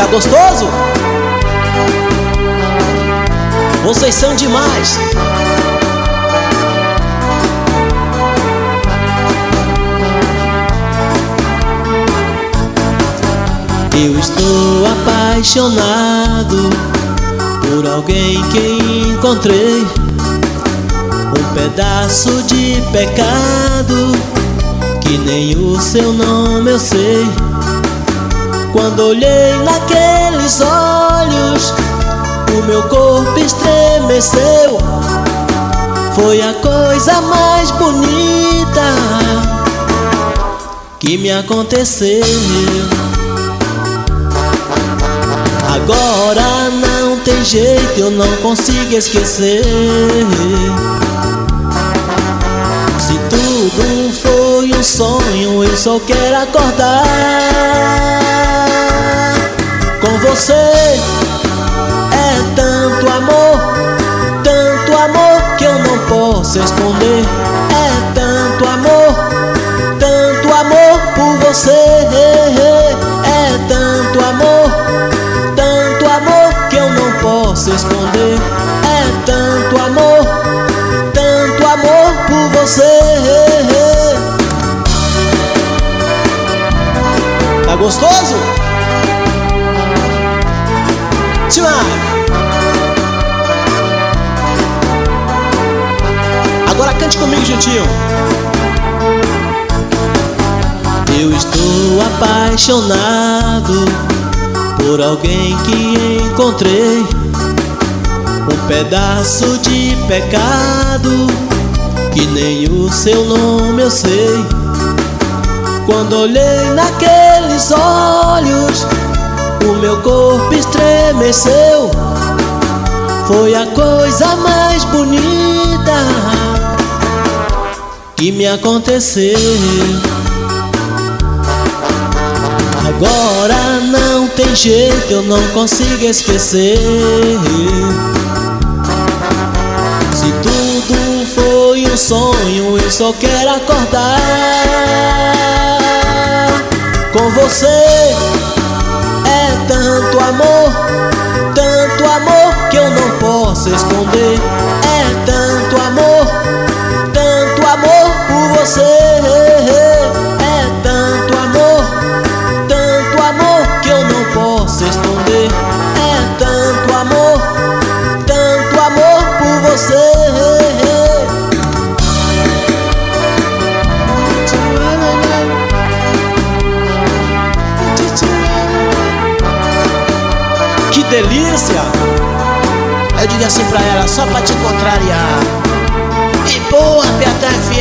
Tá gostoso? Vocês são demais. Eu estou apaixonado por alguém que encontrei, um pedaço de pecado que nem o seu nome eu sei. Quando olhei naqueles olhos, o meu corpo estremeceu. Foi a coisa mais bonita que me aconteceu. Agora não tem jeito, eu não consigo esquecer. Se tudo foi um sonho, eu só quero acordar com você. É tanto amor que eu não posso esconder. É tanto amor por você. É tanto amor que eu não posso esconder. É tanto amor por você. Tá gostoso? Agora cante comigo juntinho. Eu estou apaixonado por alguém que encontrei, um pedaço de pecado que nem o seu nome eu sei. Quando olhei naqueles olhos, o meu corpo estremeceu. Foi a coisa mais bonita que me aconteceu. Agora não tem jeito, eu não consigo esquecer. Se tudo foi um sonho, eu só quero acordar com você. É tanto amor que eu não posso esconder. É tanto amor por você. É tanto amor que eu não posso esconder. É tanto amor por você. Que delícia! Eu digo assim pra ela, só pra te contrariar. E boa, Beata